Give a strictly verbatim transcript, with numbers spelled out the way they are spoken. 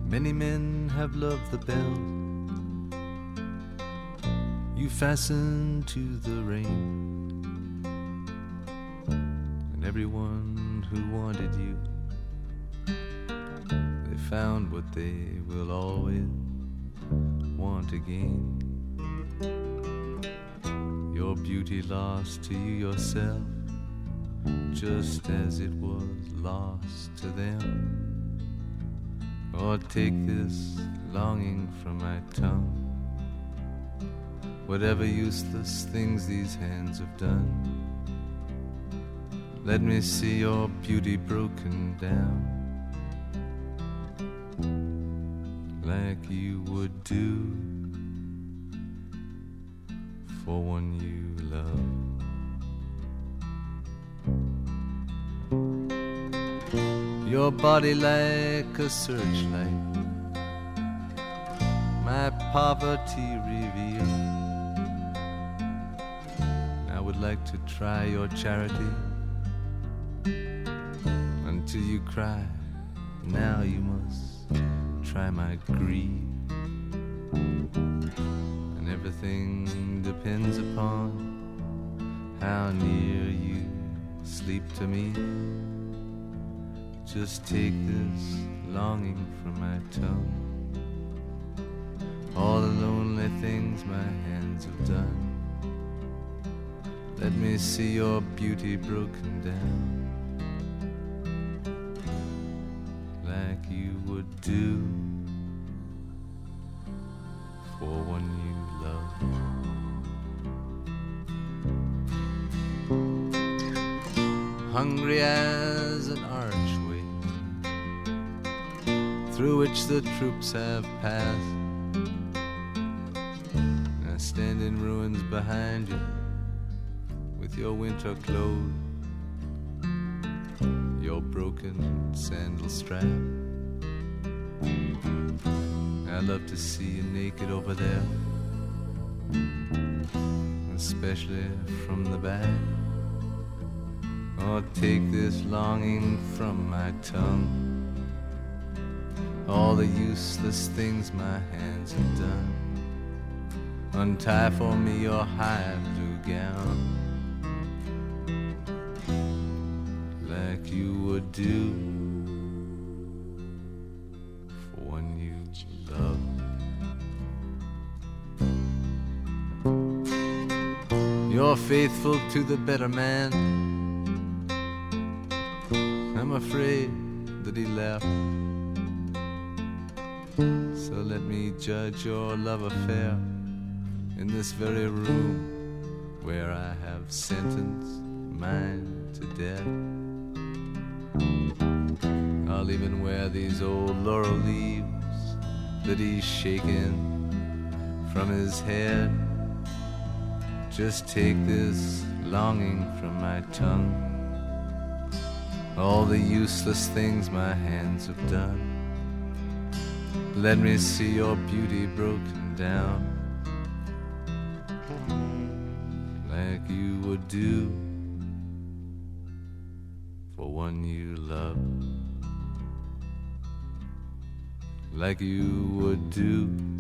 Many men have loved the bell you fastened to the rain, and everyone who wanted you, they found what they will always want again. Your beauty lost to you yourself, just as it was lost to them. Or take this longing from my tongue, whatever useless things these hands have done. Let me see your beauty broken down, like you would do for one you love. Your body like a searchlight, my poverty revealed. I would like to try your charity until you cry. Now you must try my greed, and everything depends upon how near you sleep to me. Just take this longing from my tongue, all the lonely things my hands have done. Let me see your beauty broken down, like you would do for one you love. Hungry as an archway through which the troops have passed, I stand in ruins behind you with your winter clothes, your broken sandal strap. I love to see you naked over there, especially from the back. Or take this longing from my tongue, all the useless things my hands have done. Untie for me your high blue gown, like you would do for one you love. You're faithful to the better man, I'm afraid that he left. So let me judge your love affair in this very room where I have sentenced mine to death. I'll even wear these old laurel leaves that he's shaken from his head. Just take this longing from my tongue, all the useless things my hands have done. Let me see your beauty broken down, like you would do for one you love, like you would do